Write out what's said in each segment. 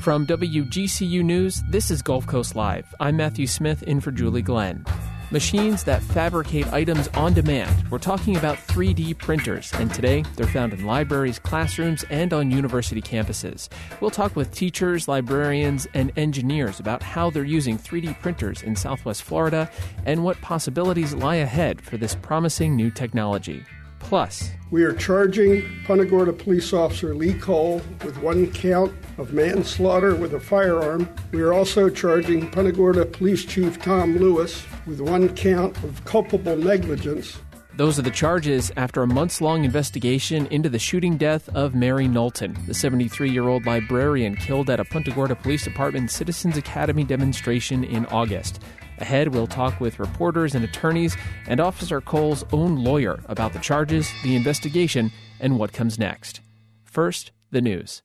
From WGCU News, this is Gulf Coast Live. I'm Matthew Smith, in for Julie Glenn. Machines that fabricate items on demand. We're talking about 3D printers, and today they're found in libraries, classrooms, and on university campuses. We'll talk with teachers, librarians, and engineers about how they're using 3D printers in Southwest Florida and what possibilities lie ahead for this promising new technology. Plus, we are charging Punta Gorda police officer Lee Cole with 1 count of manslaughter with a firearm. We are also charging Punta Gorda Police Chief Tom Lewis with 1 count of culpable negligence. Those are the charges after a months-long investigation into the shooting death of Mary Knowlton, the 73-year-old librarian killed at a Punta Gorda Police Department Citizens Academy demonstration in August. Ahead, we'll talk with reporters and attorneys and Officer Cole's own lawyer about the charges, the investigation, and what comes next. First, the news.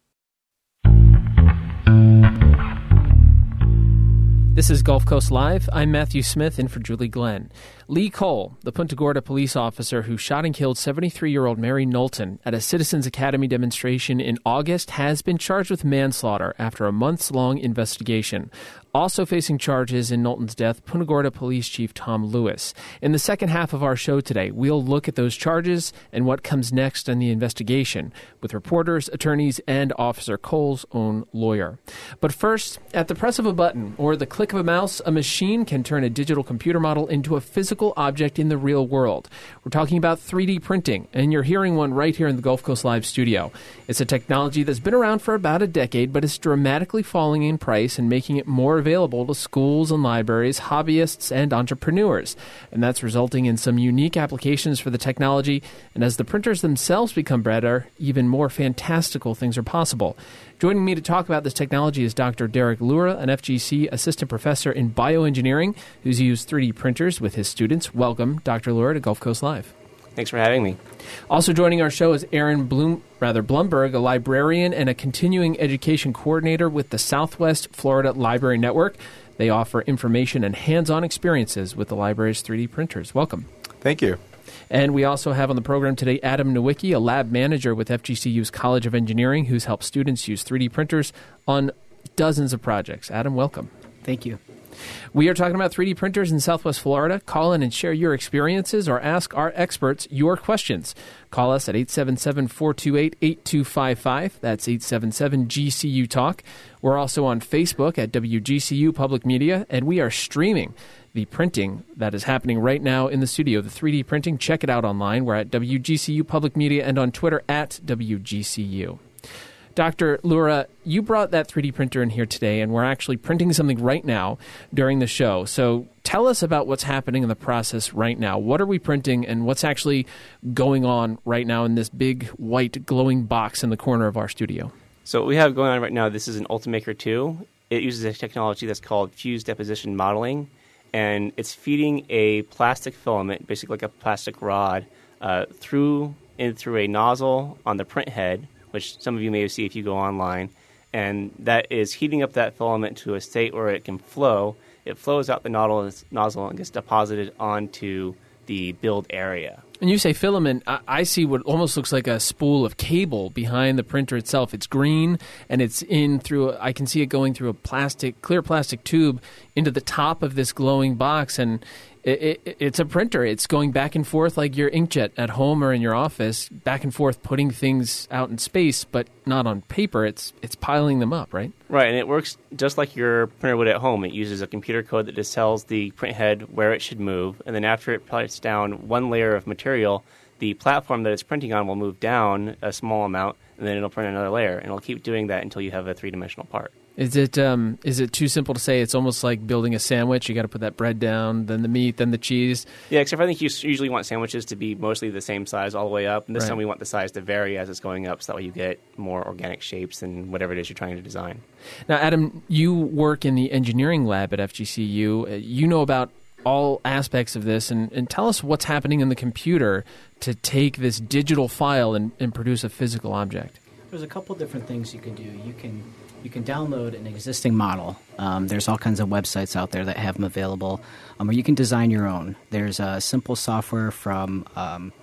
This is Gulf Coast Live. I'm Matthew Smith, in for Julie Glenn. Lee Cole, the Punta Gorda police officer who shot and killed 73-year-old Mary Knowlton at a Citizens Academy demonstration in August, has been charged with manslaughter after a months-long investigation. Also facing charges in Knowlton's death, Punta Gorda Police Chief Tom Lewis. In the second half of our show today, we'll look at those charges and what comes next in the investigation with reporters, attorneys, and Officer Cole's own lawyer. But first, at the press of a button or the click of a mouse, a machine can turn a digital computer model into a physical object in the real world. We're talking about 3D printing, and you're hearing one right here in the Gulf Coast Live studio. It's a technology that's been around for about a decade, but it's dramatically falling in price and making it more available to schools and libraries, hobbyists, and entrepreneurs. And that's resulting in some unique applications for the technology, and as the printers themselves become better, even more fantastical things are possible. Joining me to talk about this technology is Dr. Derek Lura, an FGC assistant professor in bioengineering who's used 3D printers with his students. Welcome, Dr. Lura, to Gulf Coast Live. Thanks for having me. Also joining our show is Aaron Blumberg, a librarian and a continuing education coordinator with the Southwest Florida Library Network. They offer information and hands-on experiences with the library's 3D printers. Welcome. Thank you. And we also have on the program today Adam Nowicki, a lab manager with FGCU's College of Engineering, who's helped students use 3D printers on dozens of projects. Adam, welcome. Thank you. We are talking about 3D printers in Southwest Florida. Call in and share your experiences or ask our experts your questions. Call us at 877-428-8255. That's 877-GCU-TALK. We're also on Facebook at WGCU Public Media, and we are streaming the printing that is happening right now in the studio, the 3D printing. Check it out online. We're at WGCU Public Media and on Twitter at WGCU. Dr. Lura, you brought that 3D printer in here today, and we're actually printing something right now during the show. So tell us about what's happening in the process right now. What are we printing, and what's actually going on right now in this big, white, glowing box in the corner of our studio? So what we have going on right now, this is an Ultimaker 2. It uses a technology that's called fused deposition modeling, and it's feeding a plastic filament, basically like a plastic rod, through a nozzle on the print head, which some of you may see if you go online, and that is heating up that filament to a state where it can flow. It flows out the nozzle and gets deposited onto the build area. And you say filament, I see what almost looks like a spool of cable behind the printer itself. It's green, and it's I can see it going through a clear plastic tube into the top of this glowing box, and it's a printer. It's going back and forth like your inkjet at home or in your office, back and forth putting things out in space, but not on paper. It's piling them up, right? Right, and it works just like your printer would at home. It uses a computer code that just tells the print head where it should move, and then after it puts down one layer of material, the platform that it's printing on will move down a small amount, and then it'll print another layer, and it'll keep doing that until you have a three-dimensional part. Is it too simple to say it's almost like building a sandwich? You got to put that bread down, then the meat, then the cheese. Yeah, except for I think you usually want sandwiches to be mostly the same size all the way up. And this time we want the size to vary as it's going up, so that way you get more organic shapes and whatever it is you're trying to design. Now, Adam, you work in the engineering lab at FGCU. You know about all aspects of this, and tell us what's happening in the computer to take this digital file and produce a physical object. There's a couple different things you can do. You can download an existing model. There's all kinds of websites out there that have them available, or you can design your own. There's simple software from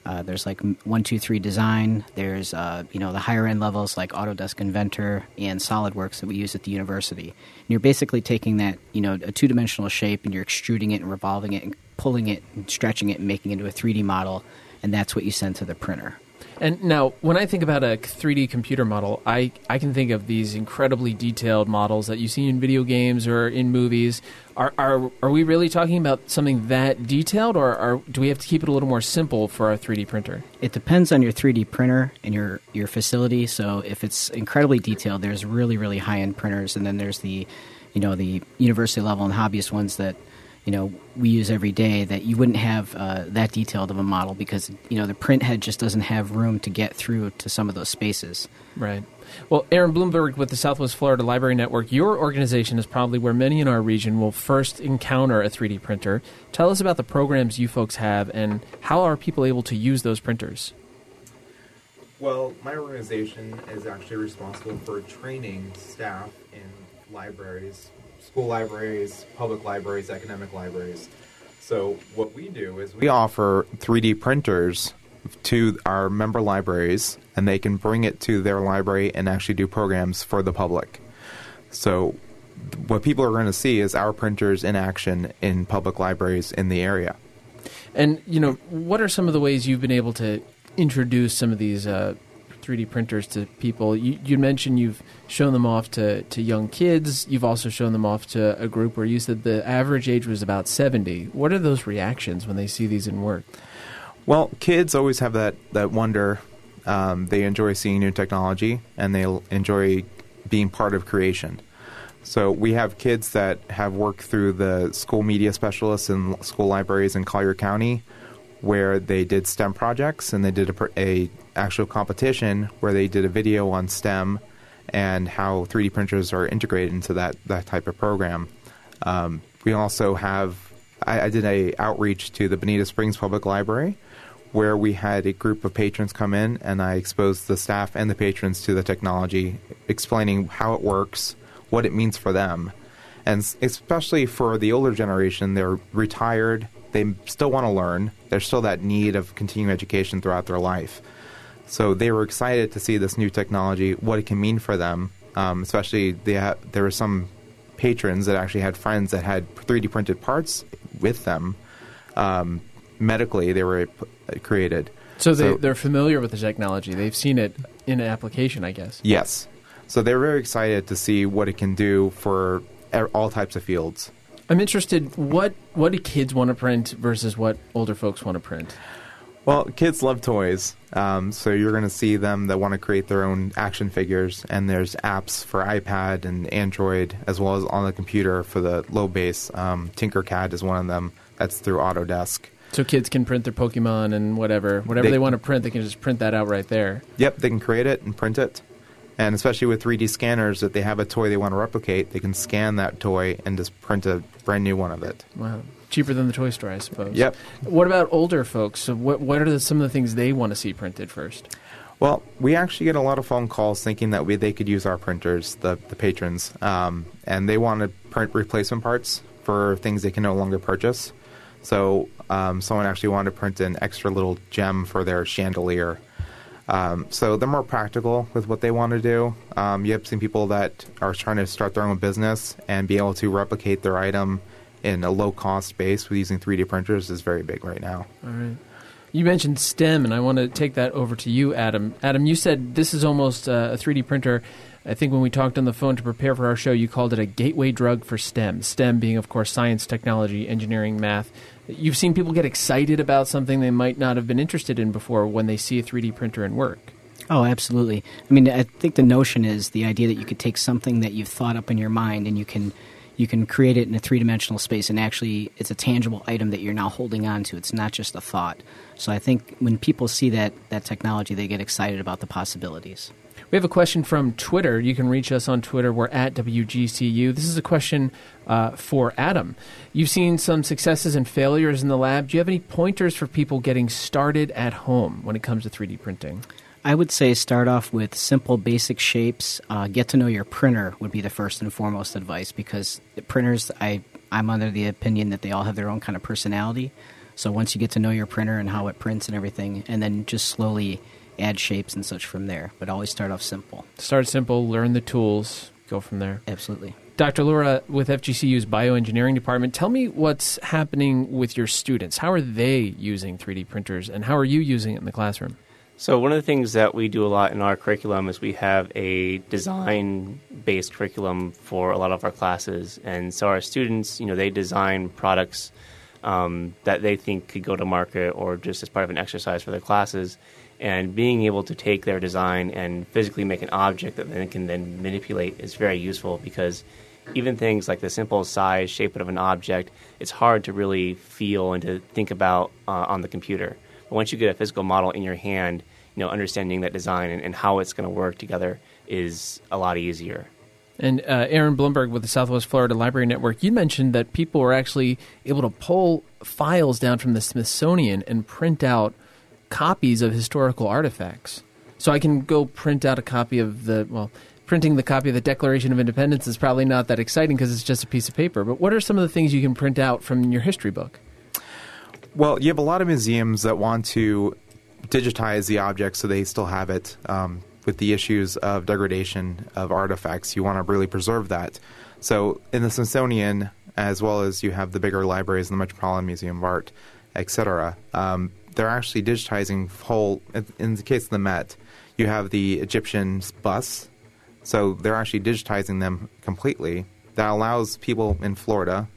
There's like 123 Design. There's the higher end levels like Autodesk Inventor and SolidWorks that we use at the university. And you're basically taking that a two-dimensional shape and you're extruding it and revolving it and pulling it and stretching it and making it into a 3D model, and that's what you send to the printer. And now, when I think about a 3D computer model, I can think of these incredibly detailed models that you see in video games or in movies. Are we really talking about something that detailed, or do we have to keep it a little more simple for our 3D printer? It depends on your 3D printer and your facility. So if it's incredibly detailed, there's really, really high-end printers, and then there's the university level and hobbyist ones that we use every day that you wouldn't have that detailed of a model because, the print head just doesn't have room to get through to some of those spaces. Right. Well, Aaron Bloomberg with the Southwest Florida Library Network, your organization is probably where many in our region will first encounter a 3D printer. Tell us about the programs you folks have and how are people able to use those printers? Well, my organization is actually responsible for training staff in libraries, school libraries, public libraries, academic libraries. So what we do is we offer 3D printers to our member libraries, and they can bring it to their library and actually do programs for the public. So what people are going to see is our printers in action in public libraries in the area. And, what are some of the ways you've been able to introduce some of these 3D printers to people? You mentioned you've shown them off to young kids. You've also shown them off to a group where you said the average age was about 70. What are those reactions when they see these in work? Well, kids always have that wonder. They enjoy seeing new technology, and they enjoy being part of creation. So we have kids that have worked through the school media specialists in school libraries in Collier County, where they did STEM projects, and they did a actual competition where they did a video on STEM and how 3D printers are integrated into that type of program. We also have, I did a outreach to the Bonita Springs Public Library, where we had a group of patrons come in, and I exposed the staff and the patrons to the technology, explaining how it works, what it means for them. And especially for the older generation, they're retired, they still want to learn, there's still that need of continuing education throughout their life. So they were excited to see this new technology, what it can mean for them, especially there were some patrons that actually had friends that had 3D printed parts with them. Medically, they were created. So they're familiar with the technology. They've seen it in an application, I guess. Yes. So they're very excited to see what it can do for all types of fields. I'm interested, what do kids want to print versus what older folks want to print? Well, kids love toys, so you're going to see them that want to create their own action figures, and there's apps for iPad and Android, as well as on the computer for the low base. Tinkercad is one of them. That's through Autodesk. So kids can print their Pokemon and whatever they want to print, they can just print that out right there. Yep, they can create it and print it. And especially with 3D scanners, if they have a toy they want to replicate, they can scan that toy and just print a brand new one of it. Wow. Cheaper than the toy store, I suppose. Yep. What about older folks? So what are some of the things they want to see printed first? Well, we actually get a lot of phone calls thinking that they could use our printers, the patrons, and they want to print replacement parts for things they can no longer purchase. So someone actually wanted to print an extra little gem for their chandelier. So they're more practical with what they want to do. You have seen people that are trying to start their own business and be able to replicate their item in a low-cost base with using 3D printers is very big right now. All right. You mentioned STEM, and I want to take that over to you, Adam. Adam, you said this is almost a 3D printer. I think when we talked on the phone to prepare for our show, you called it a gateway drug for STEM. STEM being, of course, science, technology, engineering, math. You've seen people get excited about something they might not have been interested in before when they see a 3D printer in work. Oh, absolutely. I mean, I think the notion is the idea that you could take something that you've thought up in your mind and you can create it in a three-dimensional space, and actually it's a tangible item that you're now holding on to. It's not just a thought. So I think when people see that technology, they get excited about the possibilities. We have a question from Twitter. You can reach us on Twitter. We're at WGCU. This is a question for Adam. You've seen some successes and failures in the lab. Do you have any pointers for people getting started at home when it comes to 3D printing? I would say start off with simple, basic shapes. Get to know your printer would be the first and foremost advice, because the printers, I'm under the opinion that they all have their own kind of personality. So once you get to know your printer and how it prints and everything, and then just slowly add shapes and such from there. But always start off simple. Start simple, learn the tools, go from there. Absolutely. Dr. Lura, with FGCU's bioengineering department, tell me what's happening with your students. How are they using 3D printers, and how are you using it in the classroom? So one of the things that we do a lot in our curriculum is we have a design-based curriculum for a lot of our classes. And so our students, they design products that they think could go to market or just as part of an exercise for their classes. And being able to take their design and physically make an object that they can then manipulate is very useful, because even things like the simple size, shape of an object, it's hard to really feel and to think about on the computer. But once you get a physical model in your hand, understanding that design and how it's going to work together is a lot easier. And Aaron Blumberg with the Southwest Florida Library Network, you mentioned that people were actually able to pull files down from the Smithsonian and print out copies of historical artifacts. So I can go print out a copy of printing the copy of the Declaration of Independence is probably not that exciting because it's just a piece of paper. But what are some of the things you can print out from your history book? Well, you have a lot of museums that want to digitize the object so they still have it. With the issues of degradation of artifacts, you want to really preserve that. So in the Smithsonian, as well as you have the bigger libraries in the Metropolitan Museum of Art, etc., they're actually digitizing whole. In the case of the Met, you have the Egyptian busts, so they're actually digitizing them completely. That allows people in Florida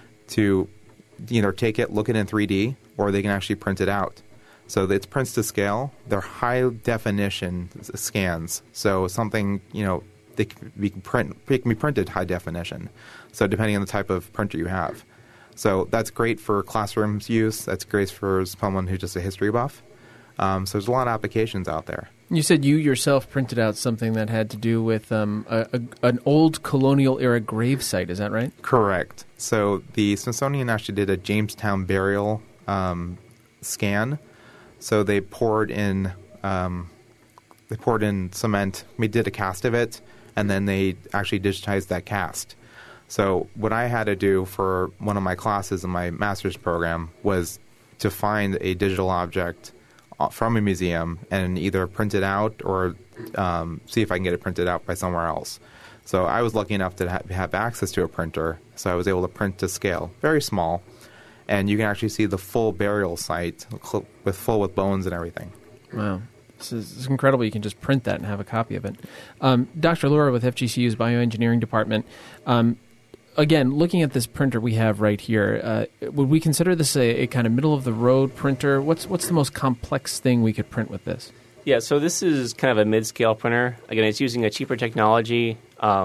to either take it, look it in 3D, or they can actually print it out. So it's prints to scale. They're high definition scans. So something, they can be printed high definition. So depending on the type of printer you have. So that's great for classrooms use. That's great for someone who's just a history buff. So there's a lot of applications out there. You said you yourself printed out something that had to do with an old colonial era grave site. Is that right? Correct. So the Smithsonian actually did a Jamestown burial scan. So they poured in cement. We did a cast of it, and then they actually digitized that cast. So what I had to do for one of my classes in my master's program was to find a digital object from a museum and either print it out or see if I can get it printed out by somewhere else. So I was lucky enough to have access to a printer, so I was able to print to scale, very small, and you can actually see the full burial site with bones and everything. Wow. This is incredible. You can just print that and have a copy of it. Dr. Lura with FGCU's Bioengineering Department, again, looking at this printer we have right here, would we consider this a kind of middle-of-the-road printer? What's the most complex thing we could print with this? Yeah, so this is kind of a mid-scale printer. Again, it's using a cheaper technology,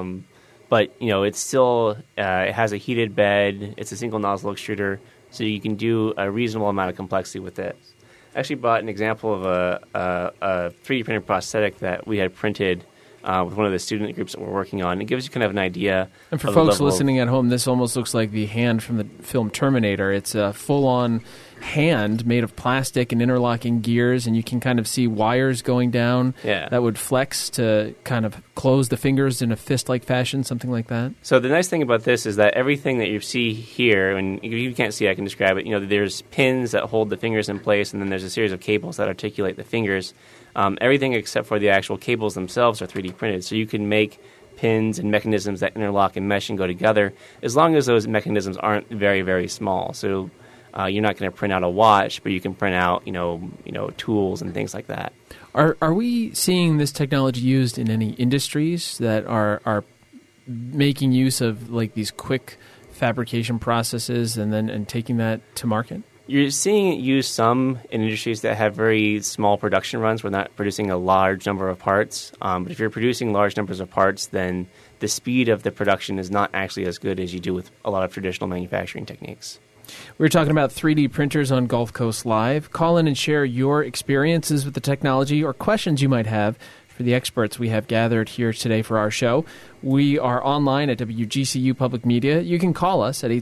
but it's still it has a heated bed. It's a single nozzle extruder, so you can do a reasonable amount of complexity with it. I actually brought an example of a 3D printed prosthetic that we had printed with one of the student groups that we're working on. It gives you kind of an idea. And for folks listening at home, this almost looks like the hand from the film Terminator. It's a full-on hand made of plastic and interlocking gears, and you can kind of see wires going down that would flex to kind of close the fingers in a fist-like fashion, something like that. So the nice thing about this is that everything that you see here, and if you can't see, I can describe it. There's pins that hold the fingers in place, and then there's a series of cables that articulate the fingers. Everything except for the actual cables themselves are 3D printed, so you can make pins and mechanisms that interlock and mesh and go together, as long as those mechanisms aren't very, very small. So you're not going to print out a watch, but you can print out, tools and things like that. Are we seeing this technology used in any industries that are making use of like these quick fabrication processes and taking that to market? You're seeing it used some in industries that have very small production runs. We're not producing a large number of parts. But if you're producing large numbers of parts, then the speed of the production is not actually as good as you do with a lot of traditional manufacturing techniques. We're talking about 3D printers on Gulf Coast Live. Call in and share your experiences with the technology or questions you might have for the experts we have gathered here today for our show. We are online at WGCU Public Media. You can call us at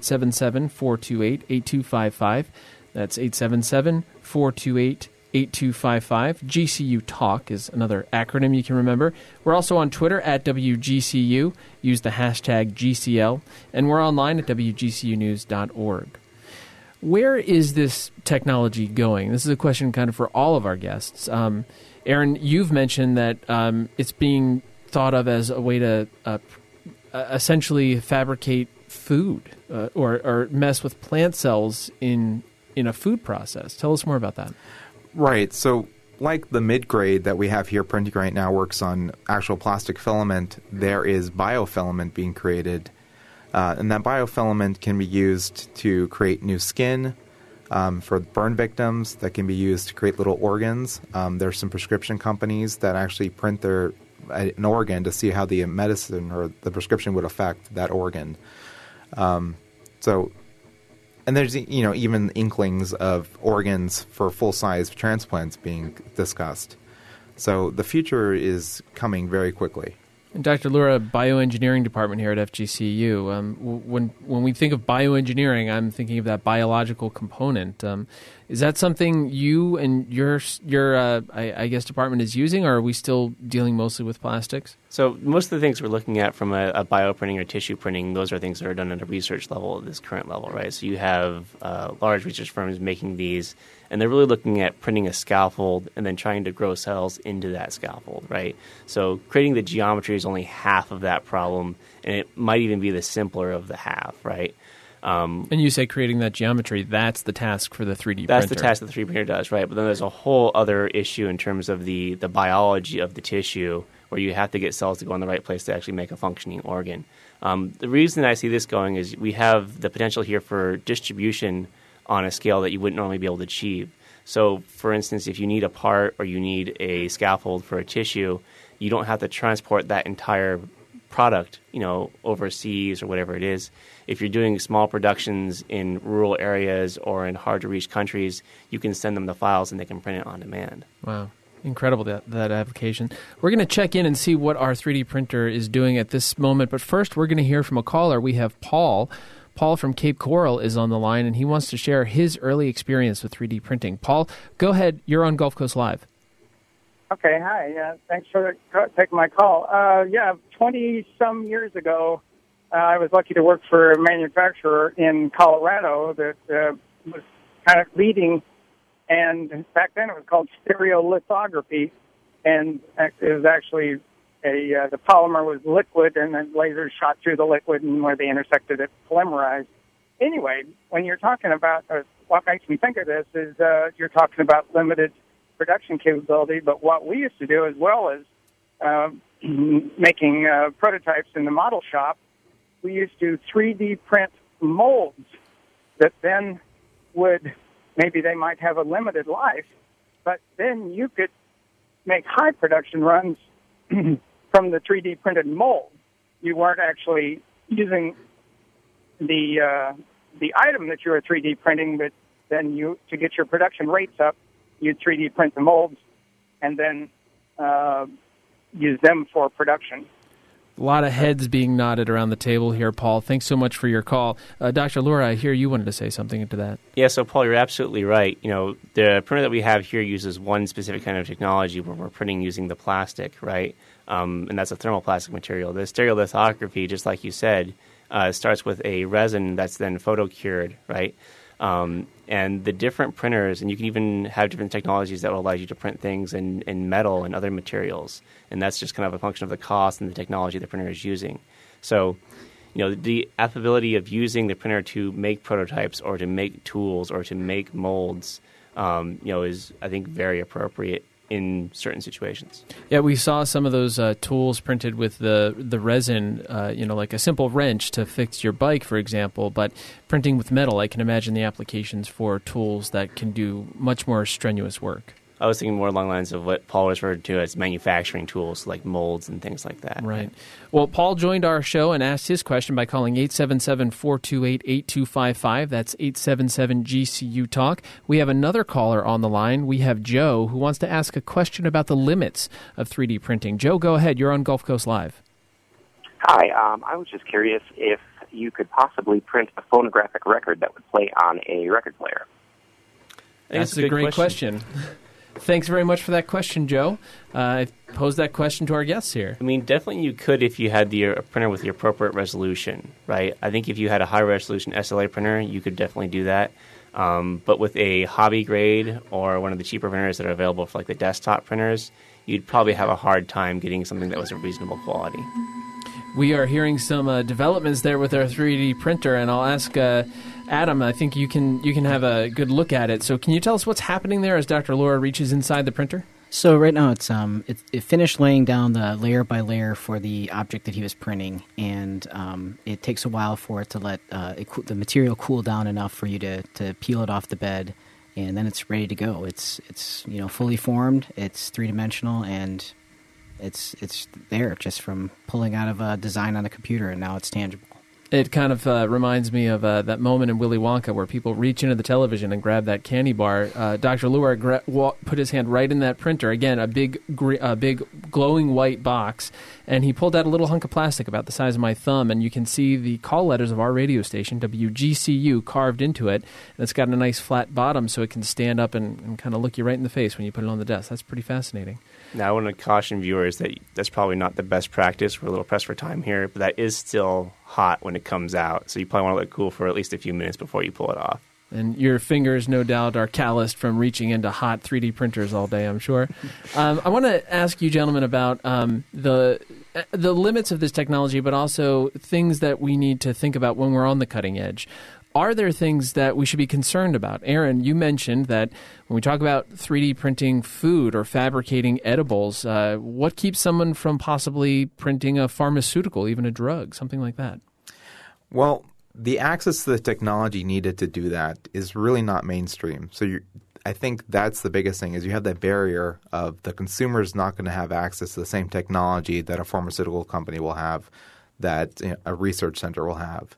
877-428-8255. That's 877-428-8255. GCU Talk is another acronym you can remember. We're also on Twitter at WGCU. Use the hashtag GCL. And we're online at WGCUnews.org. Where is this technology going? This is a question kind of for all of our guests. Aaron, you've mentioned that it's being thought of as a way to essentially fabricate food or mess with plant cells in a food process. Tell us more about that. Right. So like the mid-grade that we have here printing right now works on actual plastic filament, there is biofilament being created. And that biofilament can be used to create new skin for burn victims, that can be used to create little organs. There's some prescription companies that actually print an organ to see how the medicine or the prescription would affect that organ. And there's even inklings of organs for full-size transplants being discussed. So the future is coming very quickly. And Dr. Lura, bioengineering department here at FGCU. When we think of bioengineering, I'm thinking of that biological component. Is that something you and your I guess department is using, or are we still dealing mostly with plastics? So most of the things we're looking at from a bioprinting or tissue printing, those are things that are done at a research level at this current level, right? So you have large research firms making these, and they're really looking at printing a scaffold and then trying to grow cells into that scaffold, right? So creating the geometry is only half of that problem, and it might even be the simpler of the half, right? And you say creating that geometry, that's the task for the 3D printer. That's the task that the 3D printer does, right? But then there's a whole other issue in terms of the biology of the tissue, where you have to get cells to go in the right place to actually make a functioning organ. The reason I see this going is we have the potential here for distribution on a scale that you wouldn't normally be able to achieve. So, for instance, if you need a part or you need a scaffold for a tissue, you don't have to transport that entire product, overseas or whatever it is. If you're doing small productions in rural areas or in hard-to-reach countries, you can send them the files and they can print it on demand. Wow. Incredible, that application. We're going to check in and see what our 3D printer is doing at this moment. But first, we're going to hear from a caller. We have Paul. Paul from Cape Coral is on the line, and he wants to share his early experience with 3D printing. Paul, go ahead. You're on Gulf Coast Live. Okay, hi. Thanks for taking my call. 20-some years ago, I was lucky to work for a manufacturer in Colorado that was kind of leading, and back then it was called stereolithography, and it was actually the polymer was liquid, and then lasers shot through the liquid, and where they intersected it polymerized. Anyway, when you're talking about what makes me think of this is you're talking about limited production capability, but what we used to do as well as making prototypes in the model shop, we used to 3D print molds that then maybe they might have a limited life, but then you could make high production runs from the 3D printed mold. You weren't actually using the item that you were 3D printing, but then to get your production rates up, you'd 3D print the molds and then use them for production. A lot of heads being nodded around the table here, Paul. Thanks so much for your call. Dr. Lura, I hear you wanted to say something into that. Yeah, so Paul, you're absolutely right. The printer that we have here uses one specific kind of technology where we're printing using the plastic, right? And that's a thermoplastic material. The stereolithography, just like you said, starts with a resin that's then photocured, right? And the different printers, and you can even have different technologies that will allow you to print things in metal and other materials. And that's just kind of a function of the cost and the technology the printer is using. So, the affability of using the printer to make prototypes or to make tools or to make molds, is, I think, very appropriate in certain situations. Yeah, we saw some of those tools printed with the resin, like a simple wrench to fix your bike, for example, but printing with metal, I can imagine the applications for tools that can do much more strenuous work. I was thinking more along the lines of what Paul referred to as manufacturing tools, like molds and things like that. Right. Well, Paul joined our show and asked his question by calling 877-428-8255. That's 877-GCU-TALK. We have another caller on the line. We have Joe, who wants to ask a question about the limits of 3D printing. Joe, go ahead. You're on Gulf Coast Live. Hi. I was just curious if you could possibly print a phonographic record that would play on a record player. That's a great question. Thanks very much for that question, Joe. I posed that question to our guests here. I mean, definitely you could if you had the printer with the appropriate resolution, right? I think if you had a high-resolution SLA printer, you could definitely do that. But with a hobby grade or one of the cheaper printers that are available for like the desktop printers, you'd probably have a hard time getting something that was a reasonable quality. We are hearing some developments there with our 3D printer, and I'll ask Adam. I think you can have a good look at it. So, can you tell us what's happening there as Dr. Laura reaches inside the printer? So right now it finished laying down the layer by layer for the object that he was printing, and it takes a while for it to let the material cool down enough for you to peel it off the bed, and then it's ready to go. It's fully formed. It's 3-dimensional, and it's there just from pulling out of a design on a computer, and now it's tangible. It kind of reminds me of that moment in Willy Wonka where people reach into the television and grab that candy bar. Dr. Luer put his hand right in that printer. Again, a big glowing white box, and he pulled out a little hunk of plastic about the size of my thumb, and you can see the call letters of our radio station, WGCU, carved into it. And it's got a nice flat bottom so it can stand up and kind of look you right in the face when you put it on the desk. That's pretty fascinating. Now, I want to caution viewers that that's probably not the best practice. We're a little pressed for time here, but that is still hot when it comes out. So you probably want to let it cool for at least a few minutes before you pull it off. And your fingers, no doubt, are calloused from reaching into hot 3D printers all day, I'm sure. I want to ask you, gentlemen, about the limits of this technology, but also things that we need to think about when we're on the cutting edge. Are there things that we should be concerned about? Aaron, you mentioned that when we talk about 3D printing food or fabricating edibles, what keeps someone from possibly printing a pharmaceutical, even a drug, something like that? Well, the access to the technology needed to do that is really not mainstream. So I think that's the biggest thing is you have that barrier of the consumer is not going to have access to the same technology that a pharmaceutical company will have, that a research center will have.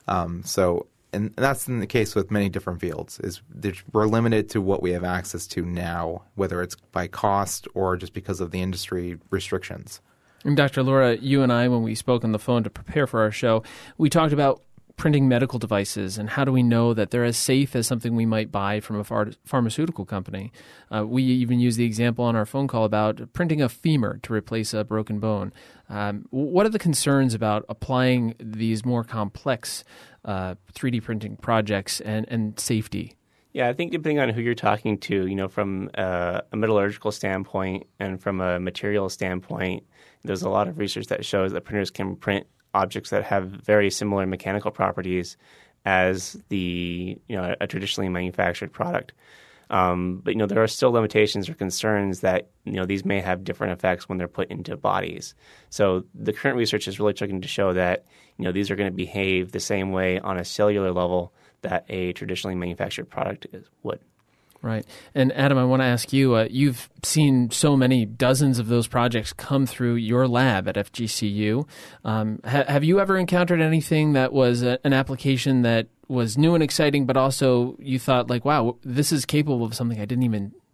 And that's in the case with many different fields. We're limited to what we have access to now, whether it's by cost or just because of the industry restrictions. And Dr. Laura, you and I, when we spoke on the phone to prepare for our show, we talked about printing medical devices and how do we know that they're as safe as something we might buy from a pharmaceutical company. We even used the example on our phone call about printing a femur to replace a broken bone. What are the concerns about applying these more complex 3D printing projects and safety? Yeah, I think depending on who you're talking to, from a metallurgical standpoint and from a material standpoint, there's a lot of research that shows that printers can print objects that have very similar mechanical properties as a traditionally manufactured product. But there are still limitations or concerns that these may have different effects when they're put into bodies. So the current research is really trying to show that these are going to behave the same way on a cellular level that a traditionally manufactured product would. Right. And Adam, I want to ask you, you've seen so many dozens of those projects come through your lab at FGCU. Have you ever encountered anything that was an application that was new and exciting, but also you thought like, wow, this is capable of something I didn't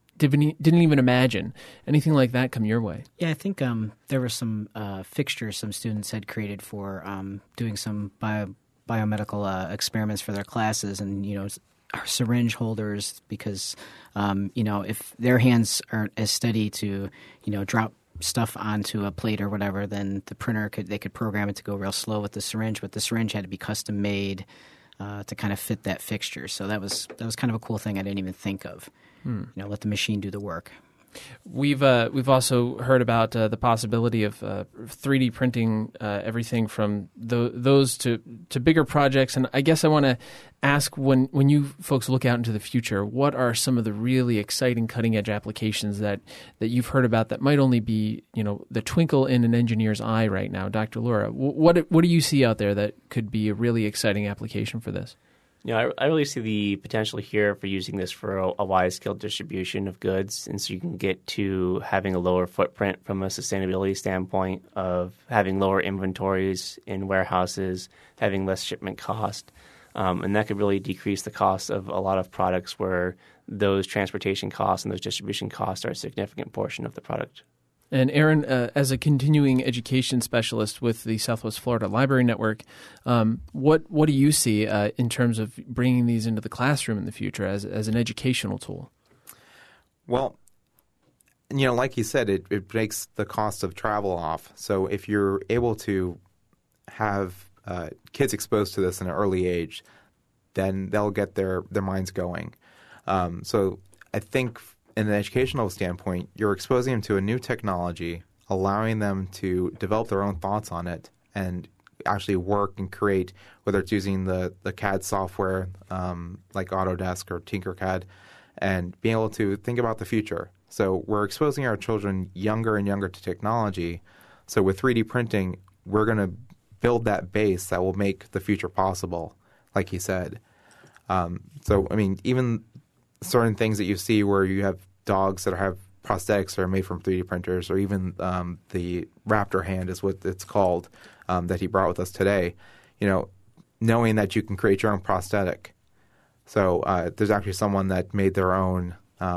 even imagine? Anything like that come your way? Yeah, I think there were some fixtures some students had created for doing some biomedical experiments for their classes, and syringe holders, because if their hands aren't as steady to drop stuff onto a plate or whatever, then the printer could program it to go real slow with the syringe, but the syringe had to be custom made to kind of fit that fixture. So that was kind of a cool thing I didn't even think of. Let the machine do the work. We've also heard about the possibility of 3D printing everything from those to bigger projects. And I guess I want to ask, when you folks look out into the future, what are some of the really exciting cutting edge applications that you've heard about that might only be the twinkle in an engineer's eye right now? Dr. Laura, what do you see out there that could be a really exciting application for this? I really see the potential here for using this for a wide-scale distribution of goods, and so you can get to having a lower footprint from a sustainability standpoint of having lower inventories in warehouses, having less shipment cost, and that could really decrease the cost of a lot of products where those transportation costs and those distribution costs are a significant portion of the product. And Aaron, as a continuing education specialist with the Southwest Florida Library Network, what do you see in terms of bringing these into the classroom in the future as an educational tool? Well, like you said, it breaks the cost of travel off. So if you're able to have kids exposed to this in an early age, then they'll get their minds going. So I think in an educational standpoint, you're exposing them to a new technology, allowing them to develop their own thoughts on it and actually work and create, whether it's using the CAD software like Autodesk or Tinkercad, and being able to think about the future. So we're exposing our children younger and younger to technology. So with 3D printing, we're going to build that base that will make the future possible, like he said. So, I mean, even certain things that you see where you have dogs that have prosthetics that are made from 3D printers, or even the raptor hand is what it's called, that he brought with us today, knowing that you can create your own prosthetic. So there's actually someone that made their own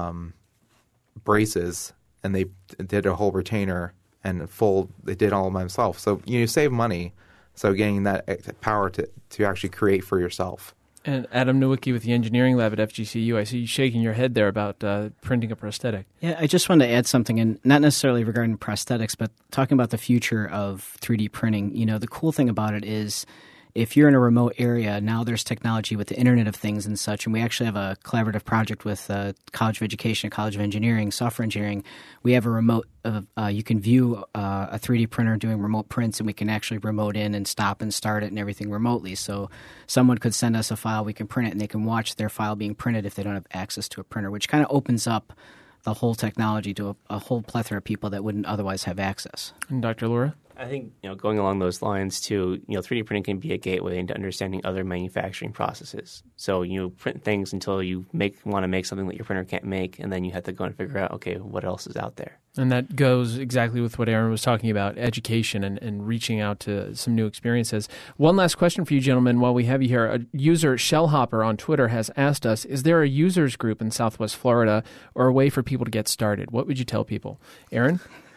braces, and they did a whole retainer and they did all by themselves. So you save money, so getting that power to actually create for yourself. And Adam Nowicki with the engineering lab at FGCU, I see you shaking your head there about printing a prosthetic. Yeah, I just wanted to add something, and not necessarily regarding prosthetics, but talking about the future of 3D printing. The cool thing about it is if you're in a remote area, now there's technology with the Internet of Things and such, and we actually have a collaborative project with College of Education, College of Engineering, Software Engineering. We have a remote, you can view a 3D printer doing remote prints, and we can actually remote in and stop and start it and everything remotely. So someone could send us a file, we can print it, and they can watch their file being printed if they don't have access to a printer, which kind of opens up the whole technology to a whole plethora of people that wouldn't otherwise have access. And Dr. Lura? I think going along those lines too, 3D printing can be a gateway into understanding other manufacturing processes. So you print things until you want to make something that your printer can't make, and then you have to go and figure out, okay, what else is out there. And that goes exactly with what Aaron was talking about, education and reaching out to some new experiences. One last question for you gentlemen while we have you here. A user, Shellhopper on Twitter, has asked us, is there a users group in Southwest Florida or a way for people to get started? What would you tell people? Aaron?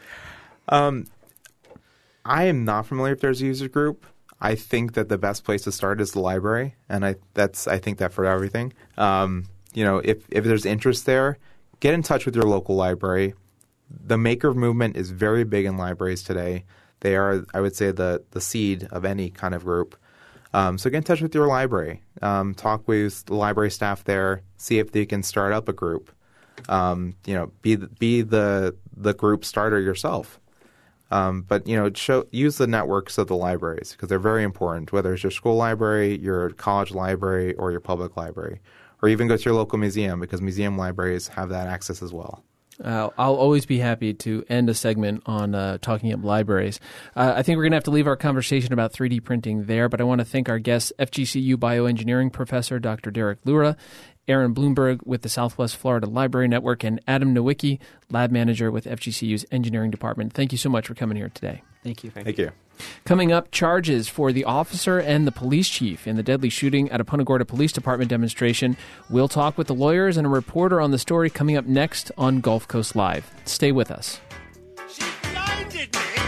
I am not familiar if there's a user group. I think that the best place to start is the library, and I think that for everything. If there's interest there, get in touch with your local library. The maker movement is very big in libraries today. They are, I would say, the seed of any kind of group. So get in touch with your library. Talk with the library staff there. See if they can start up a group. Be the group starter yourself. But use the networks of the libraries because they're very important, whether it's your school library, your college library, or your public library. Or even go to your local museum because museum libraries have that access as well. I'll always be happy to end a segment on talking up libraries. I think we're going to have to leave our conversation about 3D printing there, but I want to thank our guests, FGCU bioengineering professor Dr. Derek Lura, Aaron Bloomberg with the Southwest Florida Library Network, and Adam Nowicki, lab manager with FGCU's engineering department. Thank you so much for coming here today. Thank you. Thank you. Coming up, charges for the officer and the police chief in the deadly shooting at a Punta Gorda Police Department demonstration. We'll talk with the lawyers and a reporter on the story coming up next on Gulf Coast Live. Stay with us. She blinded me.